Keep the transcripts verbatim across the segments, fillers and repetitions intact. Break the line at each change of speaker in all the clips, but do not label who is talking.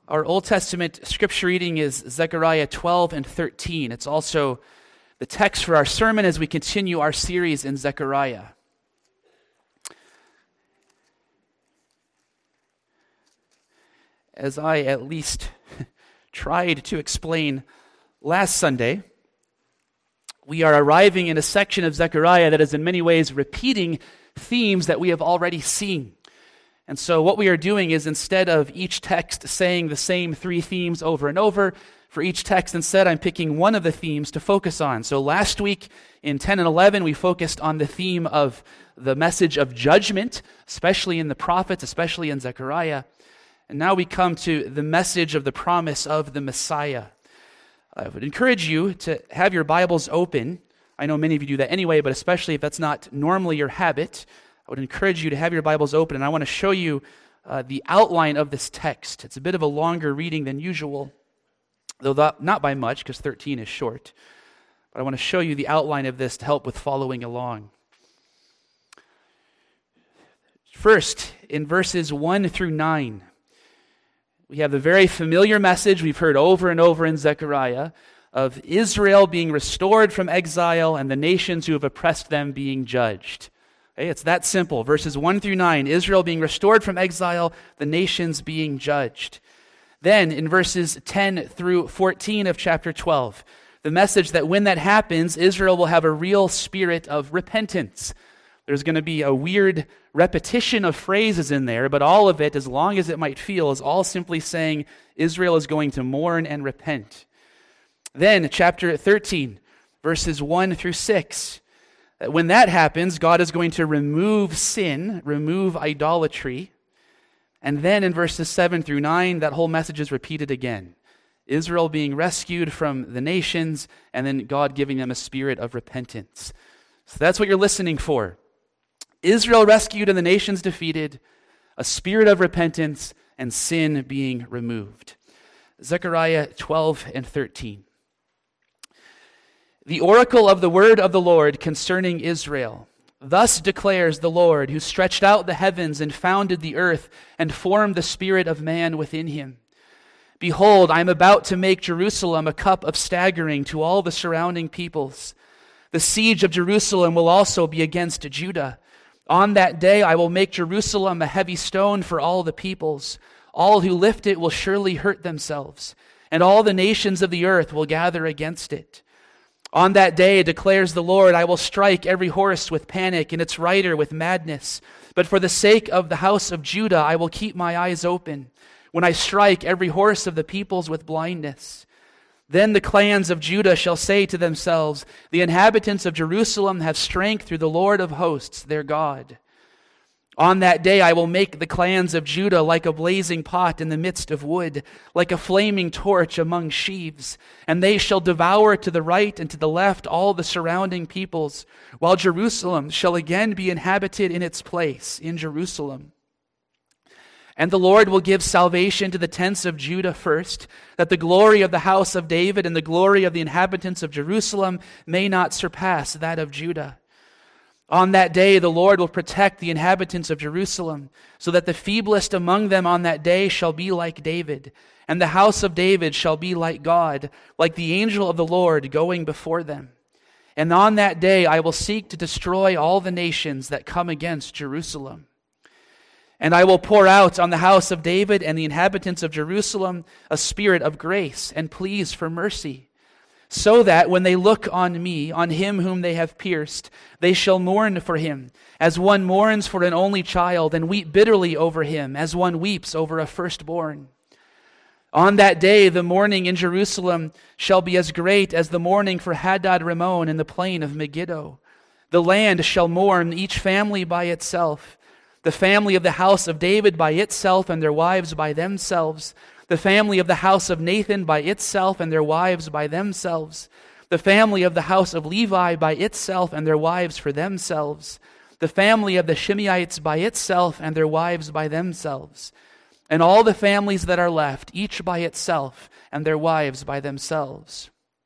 Our Old Testament scripture reading is Zechariah twelve and thirteen. It's also the text for our sermon as we continue our series in Zechariah. As I at least tried to explain last Sunday, we are arriving in a section of Zechariah that is in many ways repeating themes that we have already seen. And so what we are doing is, instead of each text saying the same three themes over and over, for each text instead I'm picking one of the themes to focus on. So last week in ten and eleven we focused on the theme of the message of judgment, especially in the prophets, especially in Zechariah. And now we come to the message of the promise of the Messiah. I would encourage you to have your Bibles open. I know many of you do that anyway, but especially if that's not normally your habit, I would encourage you to have your Bibles open, and I want to show you uh, the outline of this text. It's a bit of a longer reading than usual, though that, not by much, because thirteen is short. But I want to show you the outline of this to help with following along. First, in verses one through nine, we have the very familiar message we've heard over and over in Zechariah of Israel being restored from exile and the nations who have oppressed them being judged. Okay, it's that simple. Verses one through nine, Israel being restored from exile, the nations being judged. Then in verses ten through fourteen of chapter twelve, the message that when that happens, Israel will have a real spirit of repentance. There's going to be a weird repetition of phrases in there, but all of it, as long as it might feel, is all simply saying Israel is going to mourn and repent. Then chapter thirteen, verses one through six, when that happens, God is going to remove sin, remove idolatry. And then in verses seven through nine, that whole message is repeated again. Israel being rescued from the nations, and then God giving them a spirit of repentance. So that's what you're listening for. Israel rescued and the nations defeated, a spirit of repentance, and sin being removed. Zechariah twelve and thirteen. The oracle of the word of the Lord concerning Israel. Thus declares the Lord, who stretched out the heavens and founded the earth and formed the spirit of man within him. Behold, I am about to make Jerusalem a cup of staggering to all the surrounding peoples. The siege of Jerusalem will also be against Judah. On that day I will make Jerusalem a heavy stone for all the peoples. All who lift it will surely hurt themselves, and all the nations of the earth will gather against it. On that day, declares the Lord, I will strike every horse with panic and its rider with madness. But for the sake of the house of Judah, I will keep my eyes open when I strike every horse of the peoples with blindness. Then the clans of Judah shall say to themselves, the inhabitants of Jerusalem have strength through the Lord of hosts, their God. On that day I will make the clans of Judah like a blazing pot in the midst of wood, like a flaming torch among sheaves, and they shall devour to the right and to the left all the surrounding peoples, while Jerusalem shall again be inhabited in its place in Jerusalem. And the Lord will give salvation to the tents of Judah first, that the glory of the house of David and the glory of the inhabitants of Jerusalem may not surpass that of Judah. On that day the Lord will protect the inhabitants of Jerusalem, so that the feeblest among them on that day shall be like David, and the house of David shall be like God, like the angel of the Lord going before them. And on that day I will seek to destroy all the nations that come against Jerusalem. And I will pour out on the house of David and the inhabitants of Jerusalem a spirit of grace and pleas for mercy, so that when they look on me, on him whom they have pierced, they shall mourn for him, as one mourns for an only child, and weep bitterly over him, as one weeps over a firstborn. On that day the mourning in Jerusalem shall be as great as the mourning for Hadad Rimmon in the plain of Megiddo. The land shall mourn, each family by itself, the family of the house of David by itself and their wives by themselves, the family of the house of Nathan by itself and their wives by themselves, the family of the house of Levi by itself and their wives for themselves, the family of the Shimeites by itself and their wives by themselves, and all the families that are left, each by itself and their wives by themselves.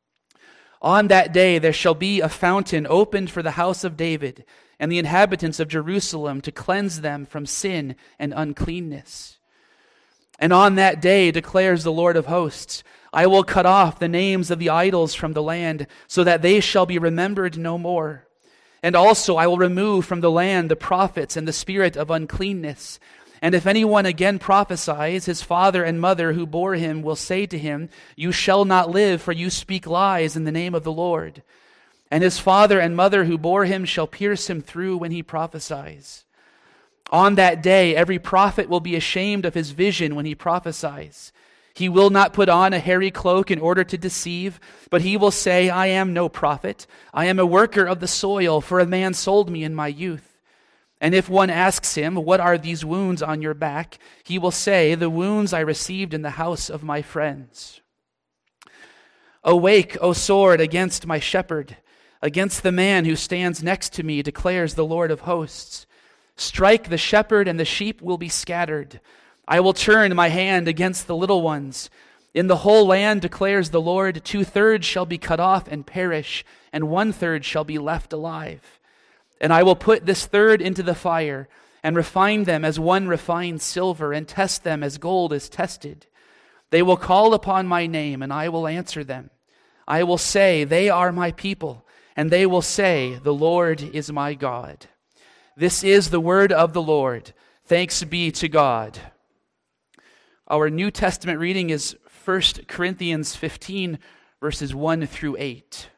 On that day there shall be a fountain opened for the house of David and the inhabitants of Jerusalem to cleanse them from sin and uncleanness. And on that day, declares the Lord of hosts, I will cut off the names of the idols from the land, so that they shall be remembered no more. And also I will remove from the land the prophets and the spirit of uncleanness. And if anyone again prophesies, his father and mother who bore him will say to him, You shall not live, for you speak lies in the name of the Lord. And his father and mother who bore him shall pierce him through when he prophesies. On that day, every prophet will be ashamed of his vision when he prophesies. He will not put on a hairy cloak in order to deceive, but he will say, I am no prophet. I am a worker of the soil, for a man sold me in my youth. And if one asks him, What are these wounds on your back? He will say, The wounds I received in the house of my friends. Awake, O sword, against my shepherd, against the man who stands next to me, declares the Lord of hosts. Strike the shepherd, and the sheep will be scattered. I will turn my hand against the little ones. In the whole land, declares the Lord, two-thirds shall be cut off and perish, and one-third shall be left alive. And I will put this third into the fire, and refine them as one refines silver, and test them as gold is tested. They will call upon my name, and I will answer them. I will say, They are my people, and they will say, The Lord is my God. This is the word of the Lord. Thanks be to God. Our New Testament reading is First Corinthians fifteen, verses one through eight.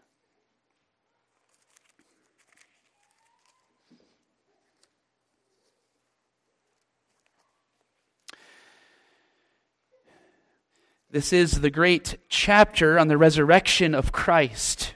This is the great chapter on the resurrection of Christ.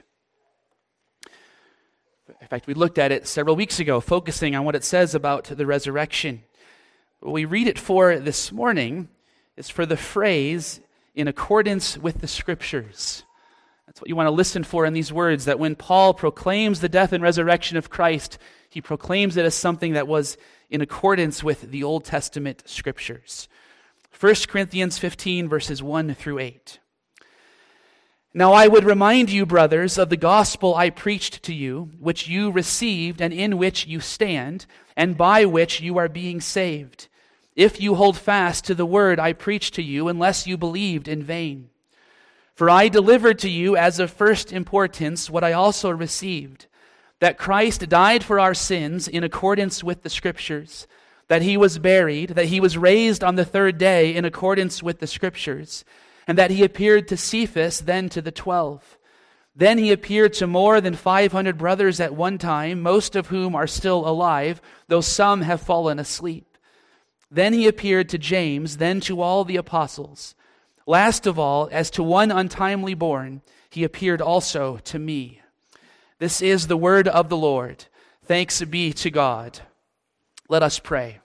In fact, we looked at it several weeks ago, focusing on what it says about the resurrection. What we read it for this morning is for the phrase, in accordance with the Scriptures. That's what you want to listen for in these words, that when Paul proclaims the death and resurrection of Christ, he proclaims it as something that was in accordance with the Old Testament Scriptures. First Corinthians fifteen, verses one through eight. Now I would remind you, brothers, of the gospel I preached to you, which you received and in which you stand, and by which you are being saved, if you hold fast to the word I preached to you, unless you believed in vain. For I delivered to you as of first importance what I also received, that Christ died for our sins in accordance with the Scriptures, that he was buried, that he was raised on the third day in accordance with the Scriptures, and that he appeared to Cephas, then to the twelve. Then he appeared to more than five hundred brothers at one time, most of whom are still alive, though some have fallen asleep. Then he appeared to James, then to all the apostles. Last of all, as to one untimely born, he appeared also to me. This is the word of the Lord. Thanks be to God. Let us pray.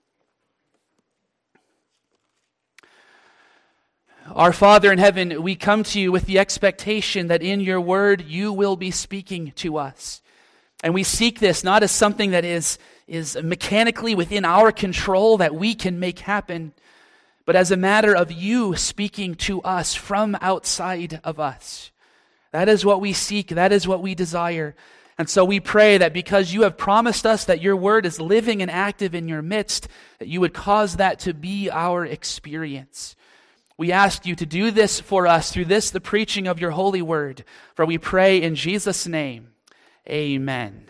Our Father in heaven, we come to you with the expectation that in your word you will be speaking to us. And we seek this not as something that is, is mechanically within our control that we can make happen, but as a matter of you speaking to us from outside of us. That is what we seek. That is what we desire. And so we pray that because you have promised us that your word is living and active in your midst, that you would cause that to be our experience. We ask you to do this for us through this, the preaching of your holy word. For we pray in Jesus' name, amen.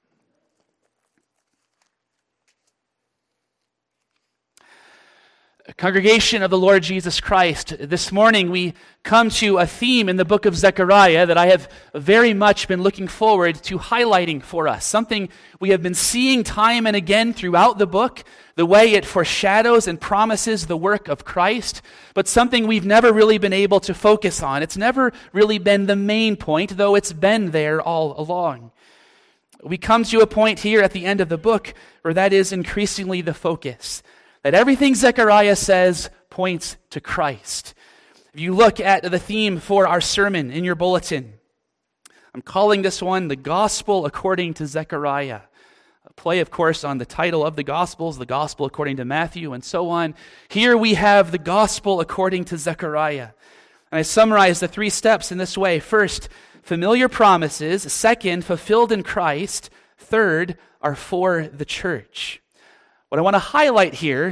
Congregation of the Lord Jesus Christ, this morning we come to a theme in the book of Zechariah that I have very much been looking forward to highlighting for us. Something we have been seeing time and again throughout the book, the way it foreshadows and promises the work of Christ, but something we've never really been able to focus on. It's never really been the main point, though it's been there all along. We come to a point here at the end of the book where that is increasingly the focus. That everything Zechariah says points to Christ. If you look at the theme for our sermon in your bulletin, I'm calling this one The Gospel According to Zechariah. A play, of course, on the title of the Gospels, the Gospel according to Matthew, and so on. Here we have the Gospel according to Zechariah. And I summarize the three steps in this way. First, familiar promises. Second, fulfilled in Christ. Third, are for the church. What I want to highlight here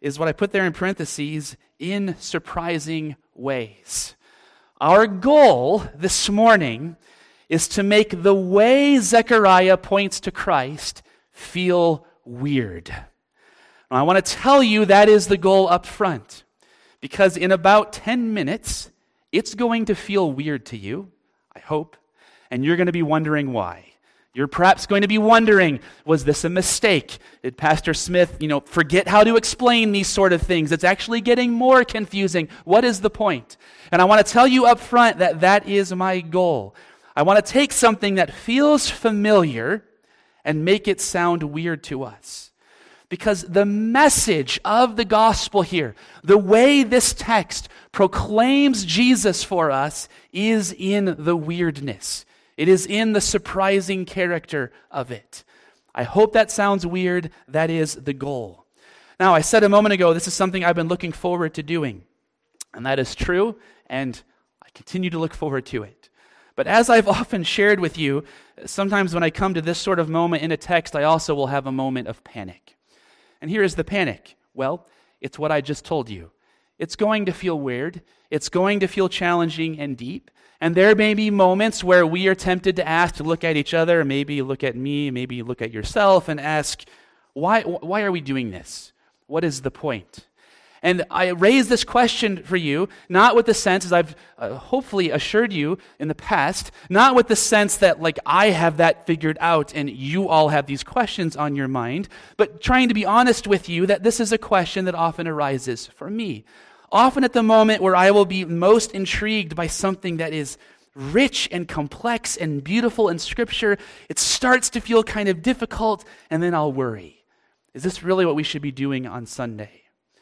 is what I put there in parentheses, in surprising ways. Our goal this morning is to make the way Zechariah points to Christ feel weird. Now, I want to tell you that is the goal up front, because in about ten minutes, it's going to feel weird to you, I hope, and you're going to be wondering why. You're perhaps going to be wondering, was this a mistake? Did Pastor Smith, you know, forget how to explain these sort of things? It's actually getting more confusing. What is the point? And I want to tell you up front that that is my goal. I want to take something that feels familiar and make it sound weird to us. Because the message of the gospel here, the way this text proclaims Jesus for us, is in the weirdness. It is in the surprising character of it. I hope that sounds weird. That is the goal. Now, I said a moment ago, this is something I've been looking forward to doing. And that is true, and I continue to look forward to it. But as I've often shared with you, sometimes when I come to this sort of moment in a text, I also will have a moment of panic. And here is the panic. Well, it's what I just told you. It's going to feel weird. It's going to feel challenging and deep. And there may be moments where we are tempted to ask, to look at each other, maybe look at me, maybe look at yourself, and ask, why, why are we doing this? What is the point? And I raise this question for you, not with the sense, as I've uh, hopefully assured you in the past, not with the sense that like I have that figured out and you all have these questions on your mind, but trying to be honest with you that this is a question that often arises for me. Often at the moment where I will be most intrigued by something that is rich and complex and beautiful in Scripture, it starts to feel kind of difficult, and then I'll worry. Is this really what we should be doing on Sunday?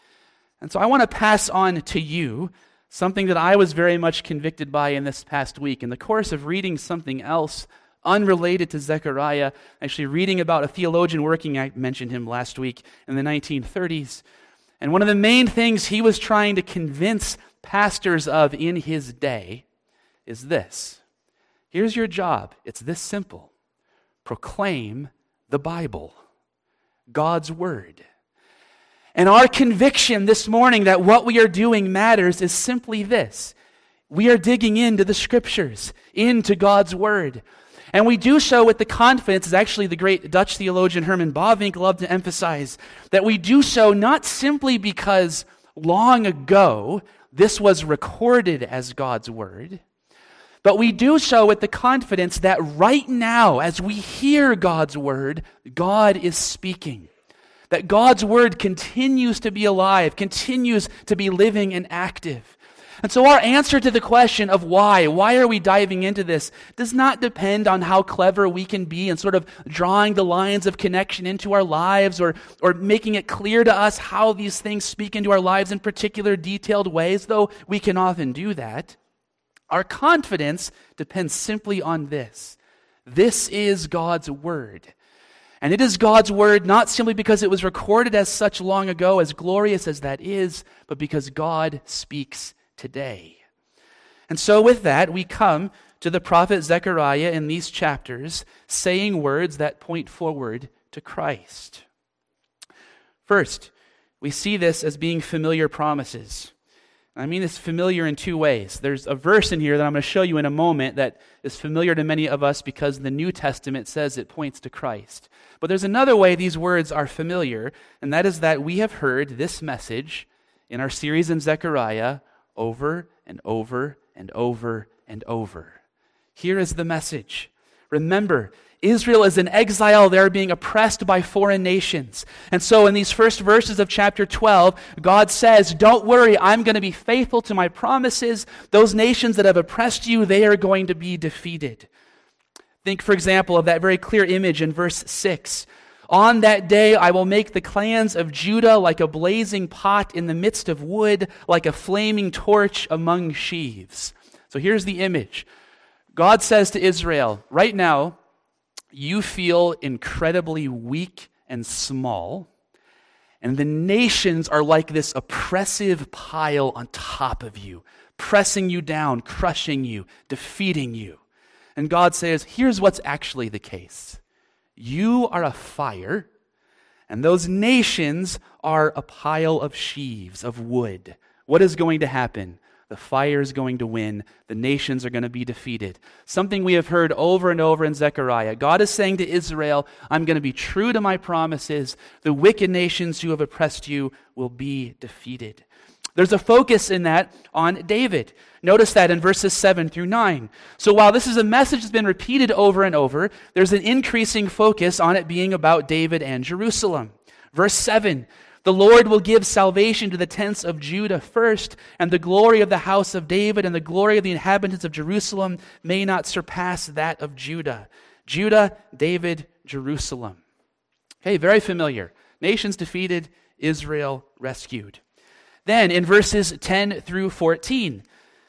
And so I want to pass on to you something that I was very much convicted by in this past week. In the course of reading something else unrelated to Zechariah, actually reading about a theologian working, I mentioned him last week, in the nineteen thirties. And one of the main things he was trying to convince pastors of in his day is this. Here's your job. It's this simple. Proclaim the Bible, God's Word. And our conviction this morning that what we are doing matters is simply this. We are digging into the Scriptures, into God's Word. And we do so with the confidence, as actually the great Dutch theologian Herman Bavinck loved to emphasize, that we do so not simply because long ago this was recorded as God's Word, but we do so with the confidence that right now, as we hear God's Word, God is speaking. That God's Word continues to be alive, continues to be living and active. And so our answer to the question of why, why are we diving into this, does not depend on how clever we can be in sort of drawing the lines of connection into our lives or, or making it clear to us how these things speak into our lives in particular detailed ways, though we can often do that. Our confidence depends simply on this. This is God's Word. And it is God's Word not simply because it was recorded as such long ago, as glorious as that is, but because God speaks today. And so with that, we come to the prophet Zechariah in these chapters, saying words that point forward to Christ. First, we see this as being familiar promises. I mean it's familiar in two ways. There's a verse in here that I'm going to show you in a moment that is familiar to many of us because the New Testament says it points to Christ. But there's another way these words are familiar, and that is that we have heard this message in our series in Zechariah over and over and over and over. Here is the message. Remember, Israel is in exile. They're being oppressed by foreign nations. And so in these first verses of chapter twelve, God says, don't worry, I'm going to be faithful to my promises. Those nations that have oppressed you, they are going to be defeated. Think, for example, of that very clear image in verse six. On that day I will make the clans of Judah like a blazing pot in the midst of wood, like a flaming torch among sheaves. So here's the image. God says to Israel, right now, you feel incredibly weak and small, and the nations are like this oppressive pile on top of you, pressing you down, crushing you, defeating you. And God says, here's what's actually the case. You are a fire, And those nations are a pile of sheaves of wood. What is going to happen? The fire is going to win. The nations are going to be defeated. Something we have heard over and over in Zechariah. God is saying to Israel, I'm going to be true to my promises. The wicked nations who have oppressed you will be defeated. There's a focus in that on David. Notice that in verses seven through nine. So while this is a message that's been repeated over and over, there's an increasing focus on it being about David and Jerusalem. Verse seven, the Lord will give salvation to the tents of Judah first, and the glory of the house of David and the glory of the inhabitants of Jerusalem may not surpass that of Judah. Judah, David, Jerusalem. Okay, very familiar. Nations defeated, Israel rescued. Then in verses ten through fourteen,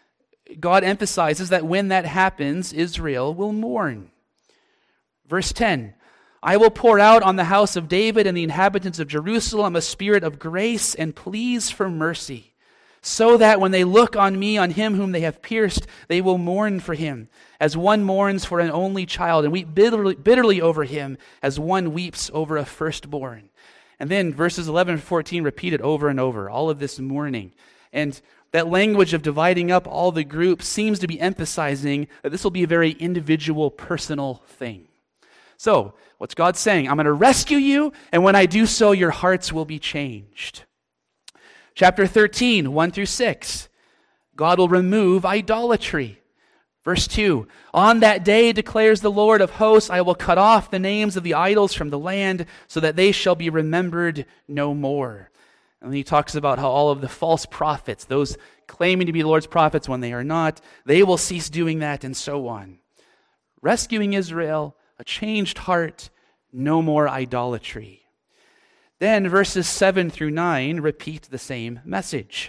God emphasizes that when that happens, Israel will mourn. Verse ten, I will pour out on the house of David and the inhabitants of Jerusalem a spirit of grace and pleas for mercy, so that when they look on me, on him whom they have pierced, they will mourn for him, as one mourns for an only child, and weep bitterly, bitterly over him, as one weeps over a firstborn. And then verses eleven and fourteen repeat it over and over, all of this mourning. And that language of dividing up all the groups seems to be emphasizing that this will be a very individual, personal thing. So, what's God saying? I'm going to rescue you, and when I do so, your hearts will be changed. Chapter thirteen, one through six. God will remove idolatry. Verse two, on that day declares the Lord of hosts, I will cut off the names of the idols from the land, so that they shall be remembered no more. And then he talks about how all of the false prophets, those claiming to be the Lord's prophets when they are not, they will cease doing that, and so on. Rescuing Israel, a changed heart, no more idolatry. Then verses seven through nine repeat the same message.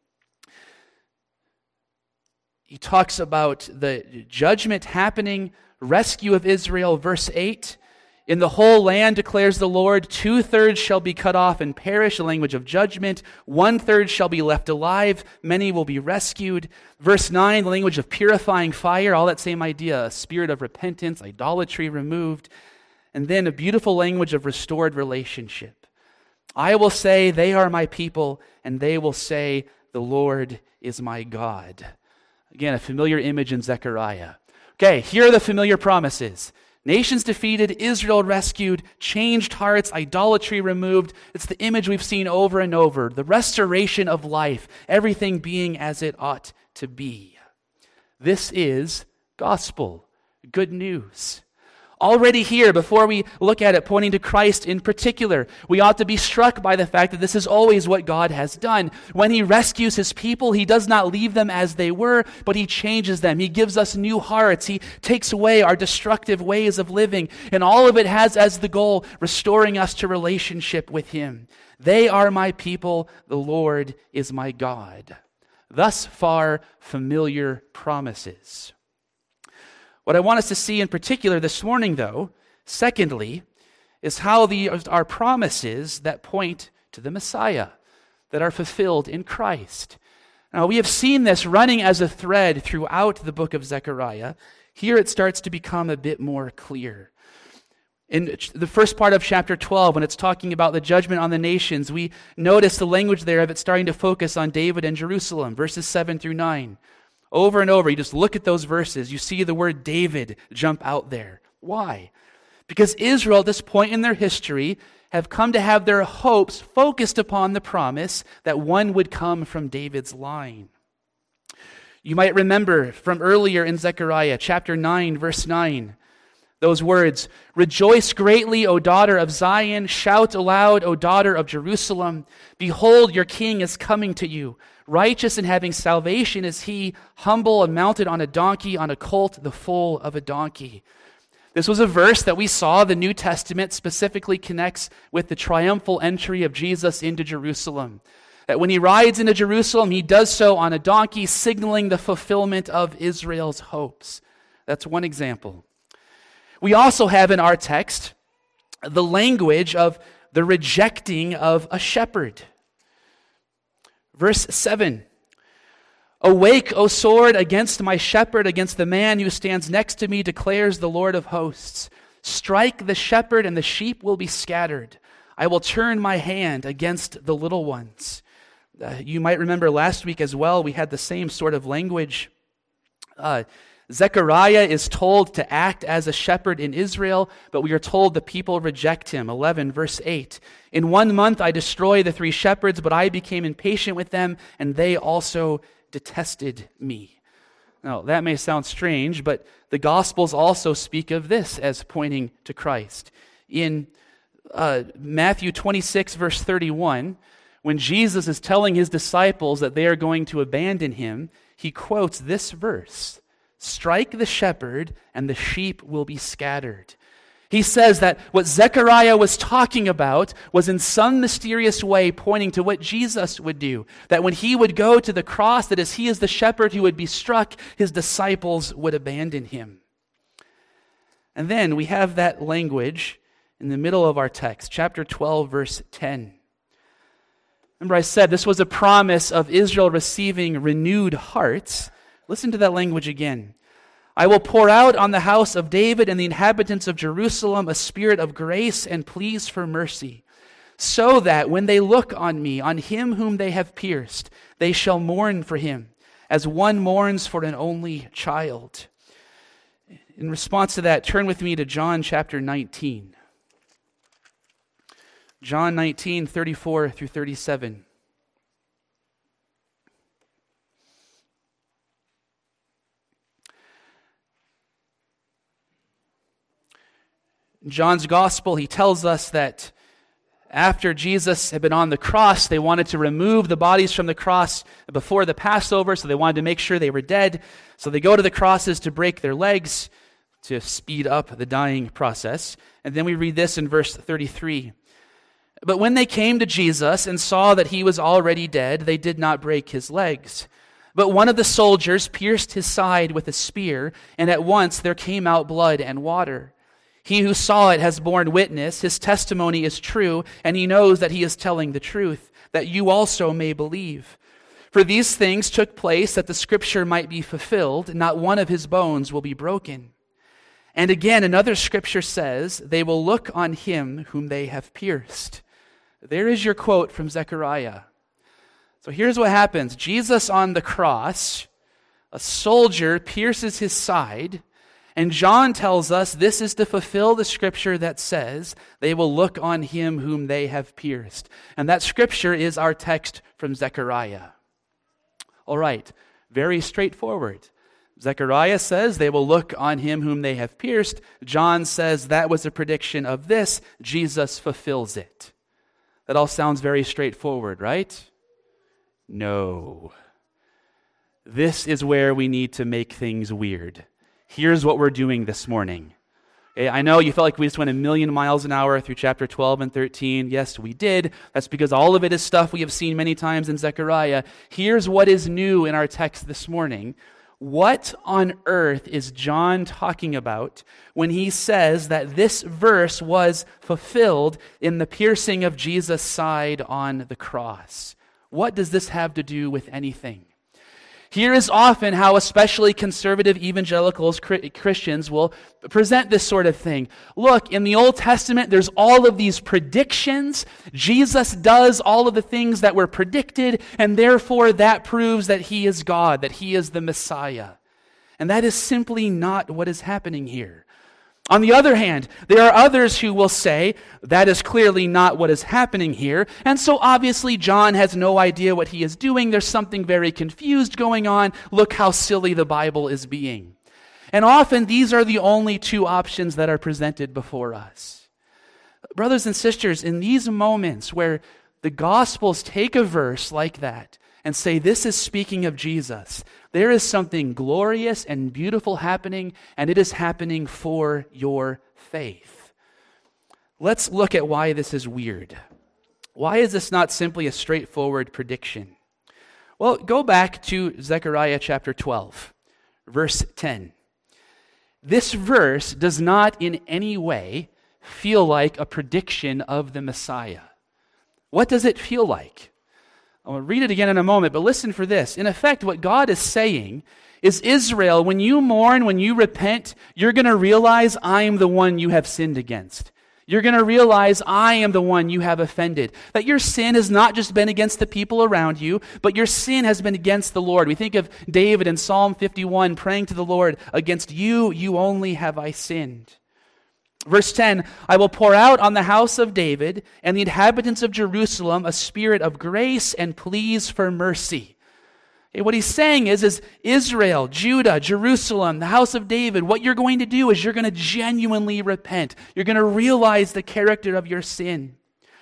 He talks about the judgment happening, rescue of Israel. Verse eight, in the whole land declares the Lord, two-thirds shall be cut off and perish, the language of judgment. One-third shall be left alive, many will be rescued. Verse nine, the language of purifying fire, all that same idea, a spirit of repentance, idolatry removed. And then a beautiful language of restored relationship. I will say, they are my people, and they will say, the Lord is my God. Again, a familiar image in Zechariah. Okay, here are the familiar promises. Nations defeated, Israel rescued, changed hearts, idolatry removed. It's the image we've seen over and over. The restoration of life, everything being as it ought to be. This is gospel, good news. Already here, before we look at it, pointing to Christ in particular, we ought to be struck by the fact that this is always what God has done. When he rescues his people, he does not leave them as they were, but he changes them. He gives us new hearts. He takes away our destructive ways of living. And all of it has as the goal restoring us to relationship with him. They are my people. The Lord is my God. Thus far, familiar promises. What I want us to see in particular this morning, though, secondly, is how the are promises that point to the Messiah, that are fulfilled in Christ. Now, we have seen this running as a thread throughout the book of Zechariah. Here it starts to become a bit more clear. In the first part of chapter twelve, when it's talking about the judgment on the nations, we notice the language there of it starting to focus on David and Jerusalem, verses seven through nine. Over and over, you just look at those verses, you see the word David jump out there. Why? Because Israel, at this point in their history, have come to have their hopes focused upon the promise that one would come from David's line. You might remember from earlier in Zechariah, chapter nine, verse nine, those words, rejoice greatly, O daughter of Zion, shout aloud, O daughter of Jerusalem. Behold, your king is coming to you. Righteous and having salvation is he, humble and mounted on a donkey, on a colt, the foal of a donkey. This was a verse that we saw the New Testament specifically connects with the triumphal entry of Jesus into Jerusalem. That when he rides into Jerusalem, he does so on a donkey, signaling the fulfillment of Israel's hopes. That's one example. We also have in our text the language of the rejecting of a shepherd. Verse seven, awake, O sword, against my shepherd, against the man who stands next to me, declares the Lord of hosts. Strike the shepherd, and the sheep will be scattered. I will turn my hand against the little ones. Uh, you might remember last week as well, we had the same sort of language. Uh, Zechariah is told to act as a shepherd in Israel, but we are told the people reject him. eleven, verse eight. In one month I destroyed the three shepherds, but I became impatient with them, and they also detested me. Now, that may sound strange, but the Gospels also speak of this as pointing to Christ. In uh, Matthew twenty-six, verse thirty-one, when Jesus is telling his disciples that they are going to abandon him, he quotes this verse, "Strike the shepherd, and the sheep will be scattered." He says that what Zechariah was talking about was in some mysterious way pointing to what Jesus would do. That when he would go to the cross, that as he is the shepherd who would be struck, his disciples would abandon him. And then we have that language in the middle of our text, chapter twelve, verse ten. Remember I said this was a promise of Israel receiving renewed hearts. Listen to that language again. I will pour out on the house of David and the inhabitants of Jerusalem a spirit of grace and pleas for mercy, so that when they look on me, on him whom they have pierced, they shall mourn for him, as one mourns for an only child. In response to that, turn with me to John chapter nineteen. John nineteen, thirty-four through thirty-seven. In John's gospel, he tells us that after Jesus had been on the cross, they wanted to remove the bodies from the cross before the Passover, so they wanted to make sure they were dead. So they go to the crosses to break their legs, to speed up the dying process. And then we read this in verse thirty-three. But when they came to Jesus and saw that he was already dead, they did not break his legs. But one of the soldiers pierced his side with a spear, and at once there came out blood and water. He who saw it has borne witness, his testimony is true, and he knows that he is telling the truth, that you also may believe. For these things took place that the scripture might be fulfilled, not one of his bones will be broken. And again, another scripture says, they will look on him whom they have pierced. There is your quote from Zechariah. So here's what happens. Jesus on the cross, a soldier pierces his side, and John tells us this is to fulfill the scripture that says they will look on him whom they have pierced. And that scripture is our text from Zechariah. All right, very straightforward. Zechariah says they will look on him whom they have pierced. John says that was a prediction of this. Jesus fulfills it. That all sounds very straightforward, right? No. This is where we need to make things weird. Here's what we're doing this morning. Okay, I know you felt like we just went a million miles an hour through chapter twelve and thirteen. Yes, we did. That's because all of it is stuff we have seen many times in Zechariah. Here's what is new in our text this morning. What on earth is John talking about when he says that this verse was fulfilled in the piercing of Jesus' side on the cross? What does this have to do with anything? Here is often how especially conservative evangelicals, Christians, will present this sort of thing. Look, in the Old Testament, there's all of these predictions. Jesus does all of the things that were predicted, and therefore that proves that he is God, that he is the Messiah. And that is simply not what is happening here. On the other hand, there are others who will say that is clearly not what is happening here, and so obviously John has no idea what he is doing. There's something very confused going on. Look how silly the Bible is being. And often these are the only two options that are presented before us. Brothers and sisters, in these moments where the Gospels take a verse like that and say this is speaking of Jesus, there is something glorious and beautiful happening, and it is happening for your faith. Let's look at why this is weird. Why is this not simply a straightforward prediction? Well, go back to Zechariah chapter twelve, verse ten. This verse does not in any way feel like a prediction of the Messiah. What does it feel like? I'll read it again in a moment, but listen for this. In effect, what God is saying is, Israel, when you mourn, when you repent, you're going to realize I am the one you have sinned against. You're going to realize I am the one you have offended. That your sin has not just been against the people around you, but your sin has been against the Lord. We think of David in Psalm fifty-one praying to the Lord, against you, you only have I sinned. Verse ten, I will pour out on the house of David and the inhabitants of Jerusalem a spirit of grace and pleas for mercy. Okay, what he's saying is, is Israel, Judah, Jerusalem, the house of David, what you're going to do is you're going to genuinely repent. You're going to realize the character of your sin.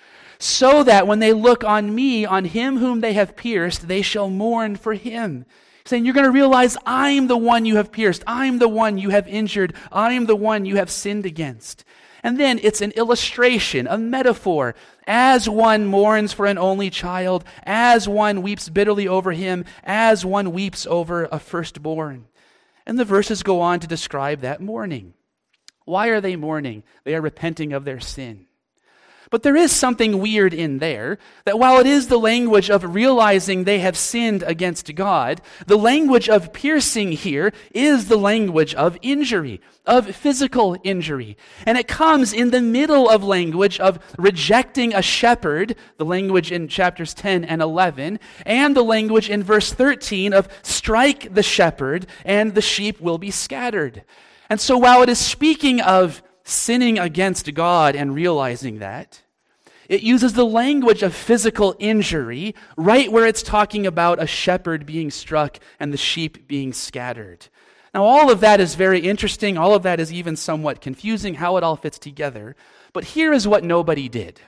So that when they look on me, on him whom they have pierced, they shall mourn for him. Saying you're going to realize I'm the one you have pierced. I'm the one you have injured. I'm the one you have sinned against. And then it's an illustration, a metaphor. As one mourns for an only child, as one weeps bitterly over him, as one weeps over a firstborn. And the verses go on to describe that mourning. Why are they mourning? They are repenting of their sin. But there is something weird in there, that while it is the language of realizing they have sinned against God, the language of piercing here is the language of injury, of physical injury. And it comes in the middle of language of rejecting a shepherd, the language in chapters ten and eleven, and the language in verse thirteen of strike the shepherd and the sheep will be scattered. And so while it is speaking of sinning against God and realizing that, it uses the language of physical injury right where it's talking about a shepherd being struck and the sheep being scattered. Now, all of that is very interesting. All of that is even somewhat confusing how it all fits together. But here is what nobody did.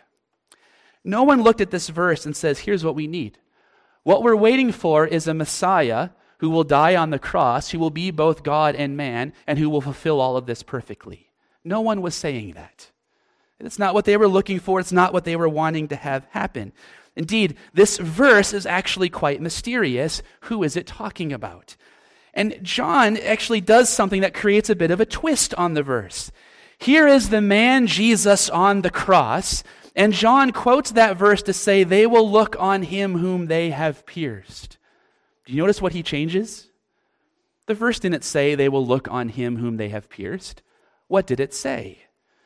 No one looked at this verse and says, here's what we need. What we're waiting for is a Messiah who will die on the cross, who will be both God and man, and who will fulfill all of this perfectly. No one was saying that. It's not what they were looking for. It's not what they were wanting to have happen. Indeed, this verse is actually quite mysterious. Who is it talking about? And John actually does something that creates a bit of a twist on the verse. Here is the man Jesus on the cross, and John quotes that verse to say, they will look on him whom they have pierced. Do you notice what he changes? The verse didn't say they will look on him whom they have pierced. What did it say?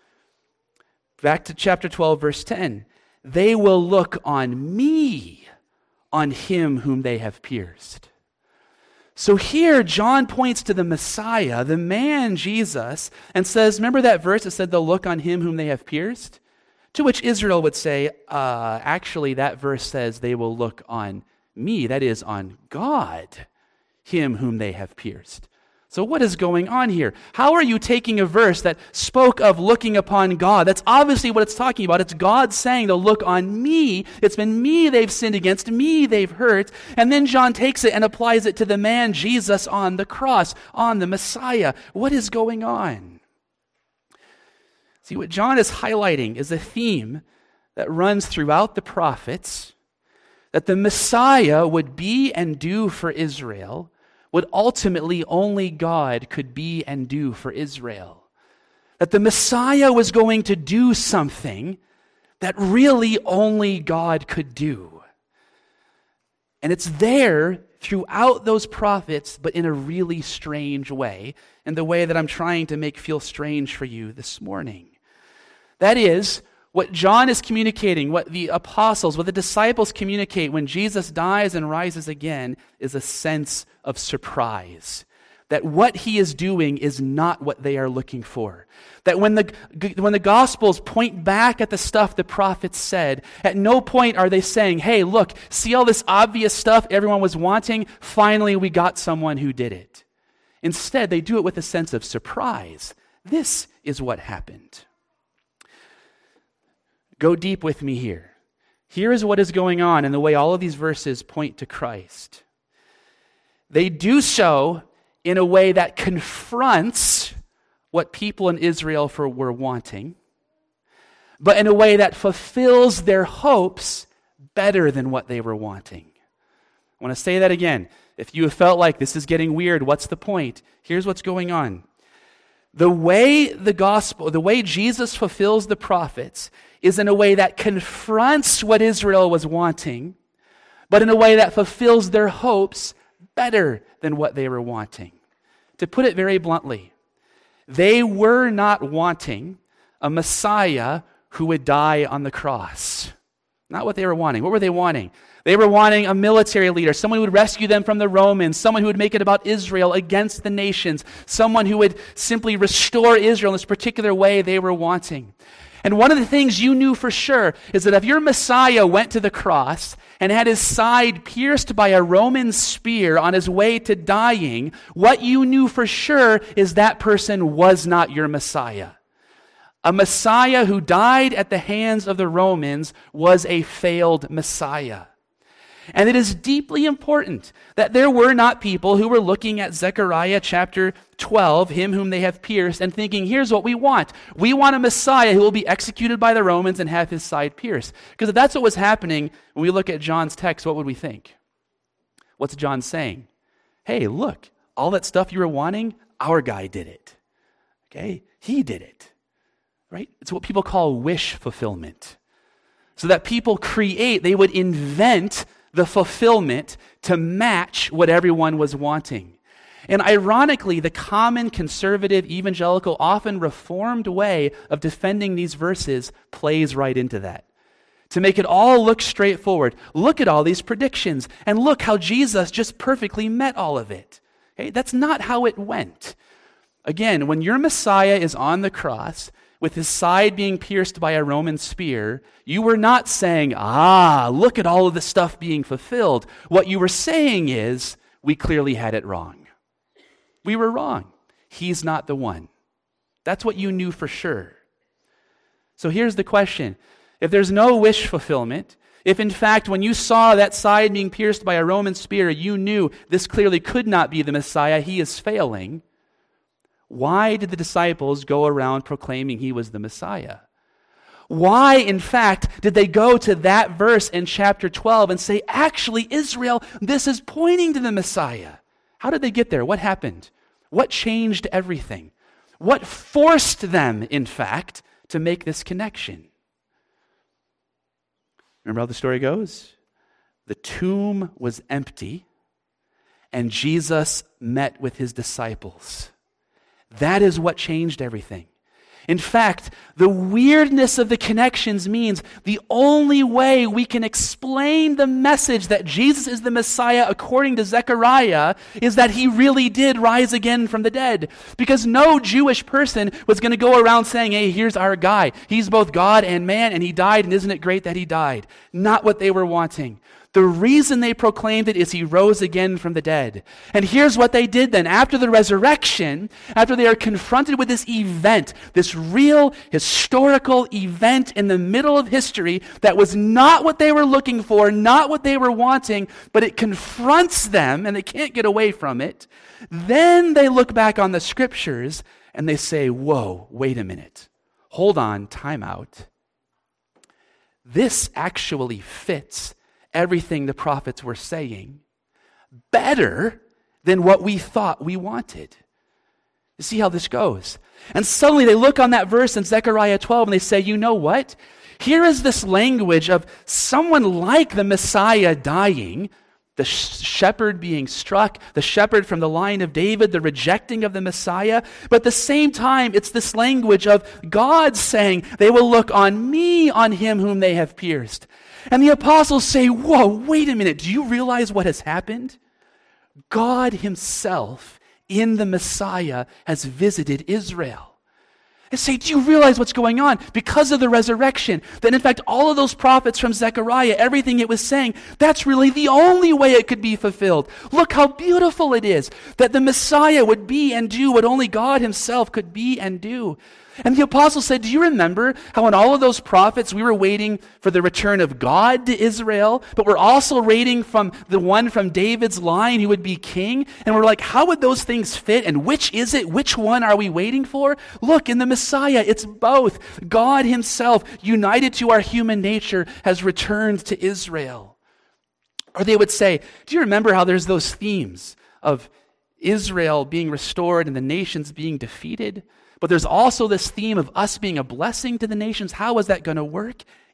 Back to chapter twelve, verse ten. They will look on me, on him whom they have pierced. So here, John points to the Messiah, the man Jesus, and says, remember that verse that said they'll look on him whom they have pierced? To which Israel would say, uh, actually, that verse says they will look on me, that is, on God, him whom they have pierced. So what is going on here? How are you taking a verse that spoke of looking upon God? That's obviously what it's talking about. It's God saying they'll look on me. It's been me they've sinned against, me they've hurt. And then John takes it and applies it to the man Jesus on the cross, on the Messiah. What is going on? See, what John is highlighting is a theme that runs throughout the prophets, that the Messiah would be and do for Israel what ultimately only God could be and do for Israel. That the Messiah was going to do something that really only God could do. And it's there throughout those prophets, but in a really strange way, in the way that I'm trying to make feel strange for you this morning. That is, what John is communicating, what the apostles, what the disciples communicate when Jesus dies and rises again, is a sense of surprise. That what he is doing is not what they are looking for. That when the, when the Gospels point back at the stuff the prophets said, at no point are they saying, hey, look, see all this obvious stuff everyone was wanting? Finally, we got someone who did it. Instead, they do it with a sense of surprise. This is what happened. Go deep with me here. Here is what is going on in the way all of these verses point to Christ. They do so in a way that confronts what people in Israel for, were wanting, but in a way that fulfills their hopes better than what they were wanting. I want to say that again. If you have felt like this is getting weird, what's the point? Here's what's going on. The way the gospel, the way Jesus fulfills the prophets is in a way that confronts what Israel was wanting, but in a way that fulfills their hopes better than what they were wanting. To put it very bluntly, they were not wanting a Messiah who would die on the cross. Not what they were wanting. What were they wanting? They were wanting a military leader, someone who would rescue them from the Romans, someone who would make it about Israel against the nations, someone who would simply restore Israel in this particular way they were wanting. And one of the things you knew for sure is that if your Messiah went to the cross and had his side pierced by a Roman spear on his way to dying, what you knew for sure is that person was not your Messiah. A Messiah who died at the hands of the Romans was a failed Messiah. And it is deeply important that there were not people who were looking at Zechariah chapter twelve, him whom they have pierced, and thinking, here's what we want. We want a Messiah who will be executed by the Romans and have his side pierced. Because if that's what was happening, when we look at John's text, what would we think? What's John saying? Hey, look, all that stuff you were wanting, our guy did it. Okay? He did it. Right? It's what people call wish fulfillment. So that people create, they would invent the fulfillment to match what everyone was wanting. And ironically, the common conservative, evangelical, often reformed way of defending these verses plays right into that. To make it all look straightforward. Look at all these predictions, and look how Jesus just perfectly met all of it. Okay? That's not how it went. Again, when your Messiah is on the cross, with his side being pierced by a Roman spear, you were not saying, ah, look at all of the stuff being fulfilled. What you were saying is, we clearly had it wrong. We were wrong. He's not the one. That's what you knew for sure. So here's the question. If there's no wish fulfillment, if in fact when you saw that side being pierced by a Roman spear, you knew this clearly could not be the Messiah, he is failing, why did the disciples go around proclaiming he was the Messiah? Why, in fact, did they go to that verse in chapter twelve and say, actually, Israel, this is pointing to the Messiah? How did they get there? What happened? What changed everything? What forced them, in fact, to make this connection? Remember how the story goes? The tomb was empty, and Jesus met with his disciples. That is what changed everything. In fact, the weirdness of the connections means the only way we can explain the message that Jesus is the Messiah according to Zechariah is that he really did rise again from the dead. Because no Jewish person was going to go around saying, hey, here's our guy. He's both God and man, and he died, and isn't it great that he died? Not what they were wanting. The reason they proclaimed it is he rose again from the dead. And here's what they did then. After the resurrection, after they are confronted with this event, this real historical event in the middle of history that was not what they were looking for, not what they were wanting, but it confronts them and they can't get away from it. Then they look back on the scriptures and they say, whoa, wait a minute. Hold on, time out. This actually fits everything the prophets were saying better than what we thought we wanted. You see how this goes? And suddenly they look on that verse in Zechariah twelve and they say, you know what? Here is this language of someone like the Messiah dying, the shepherd being struck, the shepherd from the line of David, the rejecting of the Messiah. But at the same time, it's this language of God saying, they will look on me, on him whom they have pierced. And the apostles say, whoa, wait a minute, do you realize what has happened? God himself in the Messiah has visited Israel. They say, do you realize what's going on? Because of the resurrection, that in fact all of those prophets from Zechariah, everything it was saying, that's really the only way it could be fulfilled. Look how beautiful it is that the Messiah would be and do what only God himself could be and do. And the apostle said, do you remember how in all of those prophets we were waiting for the return of God to Israel, but we're also waiting from the one from David's line who would be king? And we're like, how would those things fit? And which is it? Which one are we waiting for? Look, in the Messiah, it's both. God himself, united to our human nature, has returned to Israel. Or they would say, do you remember how there's those themes of Israel being restored and the nations being defeated? But there's also this theme of us being a blessing to the nations. How is that going to work?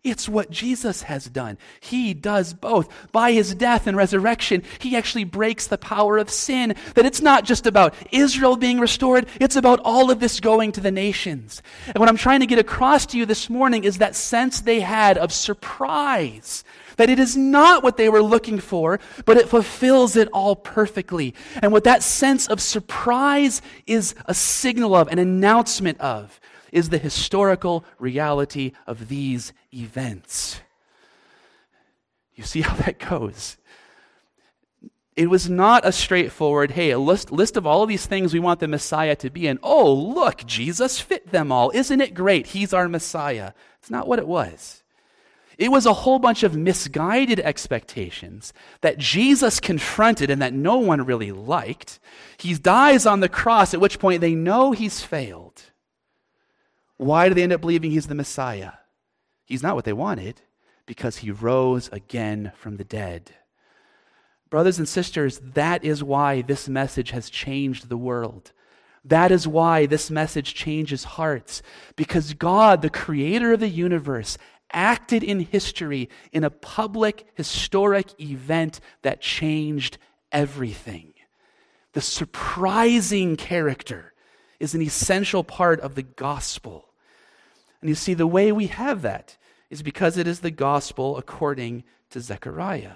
It's what Jesus has done. He does both. By his death and resurrection, he actually breaks the power of sin. That it's not just about Israel being restored, it's about all of this going to the nations. And what I'm trying to get across to you this morning is that sense they had of surprise. That it is not what they were looking for, but it fulfills it all perfectly. And what that sense of surprise is a signal of, an announcement of, is the historical reality of these events. You see how that goes? It was not a straightforward, hey, a list, list of all of these things we want the Messiah to be, and oh, look, Jesus fit them all. Isn't it great? He's our Messiah. It's not what it was. It was a whole bunch of misguided expectations that Jesus confronted and that no one really liked. He dies on the cross, at which point they know he's failed. Why do they end up believing he's the Messiah? He's not what they wanted, because he rose again from the dead. Brothers and sisters, that is why this message has changed the world. That is why this message changes hearts, because God, the creator of the universe, acted in history in a public, historic event that changed everything. The surprising character is an essential part of the gospel. And you see, the way we have that is because it is the gospel according to Zechariah.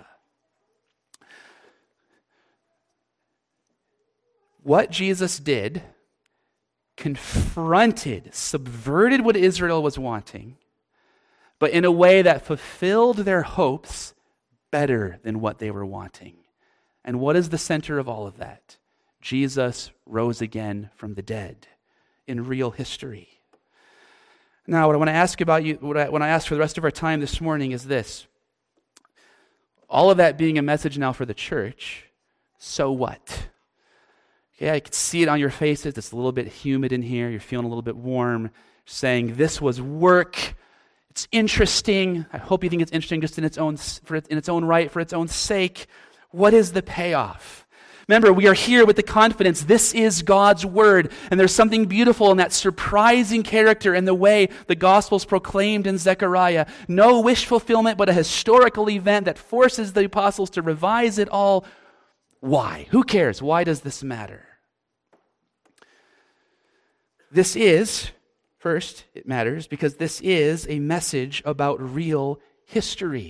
What Jesus did confronted, subverted what Israel was wanting, but in a way that fulfilled their hopes better than what they were wanting. And what is the center of all of that? Jesus rose again from the dead in real history. Now, what I want to ask about you, what I want to ask for the rest of our time this morning is this. All of that being a message now for the church, so what? Okay, I can see it on your faces. It's a little bit humid in here. You're feeling a little bit warm. Saying this was work. It's interesting. I hope you think it's interesting just in its own for its, in its own right, for its own sake. What is the payoff? Remember, we are here with the confidence this is God's word, and there's something beautiful in that surprising character and the way the gospel's proclaimed in Zechariah. No wish fulfillment, but a historical event that forces the apostles to revise it all. Why? Who cares? Why does this matter? This is, first, it matters because this is a message about real history.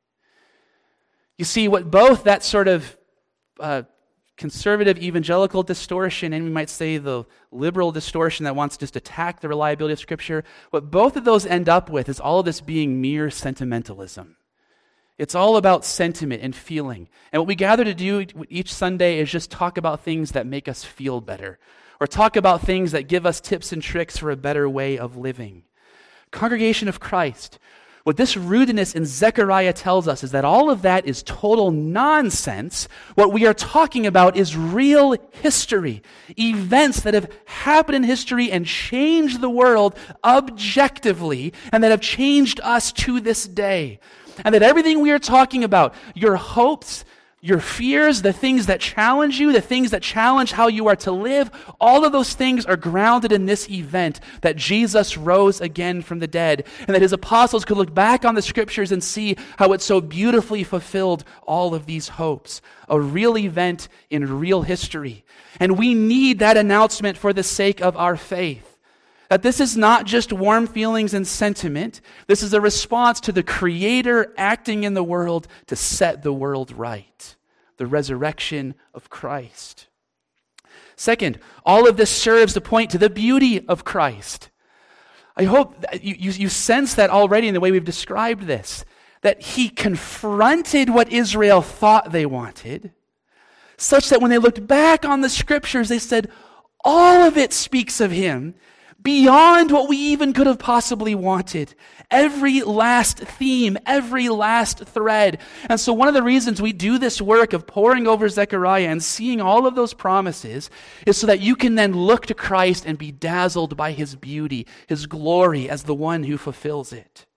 You see, what both that sort of uh, conservative evangelical distortion, and we might say the liberal distortion that wants to just attack the reliability of Scripture, what both of those end up with is all of this being mere sentimentalism. It's all about sentiment and feeling. And what we gather to do each Sunday is just talk about things that make us feel better, or talk about things that give us tips and tricks for a better way of living. Congregation of Christ, what this rudeness in Zechariah tells us is that all of that is total nonsense. What we are talking about is real history, events that have happened in history and changed the world objectively, and that have changed us to this day. And that everything we are talking about, your hopes, your fears, the things that challenge you, the things that challenge how you are to live, all of those things are grounded in this event that Jesus rose again from the dead, and that his apostles could look back on the Scriptures and see how it so beautifully fulfilled all of these hopes. A real event in real history. And we need that announcement for the sake of our faith. That this is not just warm feelings and sentiment. This is a response to the Creator acting in the world to set the world right. The resurrection of Christ. Second, all of this serves to point to the beauty of Christ. I hope that you, you, you sense that already in the way we've described this. That he confronted what Israel thought they wanted, such that when they looked back on the Scriptures, they said, all of it speaks of him. Beyond what we even could have possibly wanted. Every last theme, every last thread. And so one of the reasons we do this work of poring over Zechariah and seeing all of those promises is so that you can then look to Christ and be dazzled by his beauty, his glory as the one who fulfills it.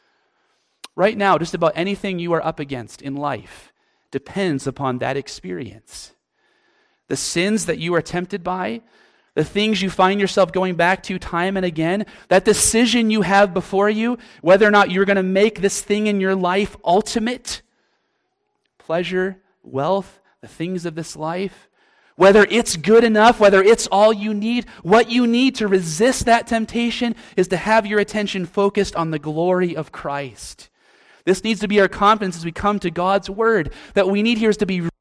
Right now, just about anything you are up against in life depends upon that experience. The sins that you are tempted by, the things you find yourself going back to time and again, that decision you have before you, whether or not you're going to make this thing in your life ultimate, pleasure, wealth, the things of this life, whether it's good enough, whether it's all you need, what you need to resist that temptation is to have your attention focused on the glory of Christ. This needs to be our confidence as we come to God's word. That we need here is to be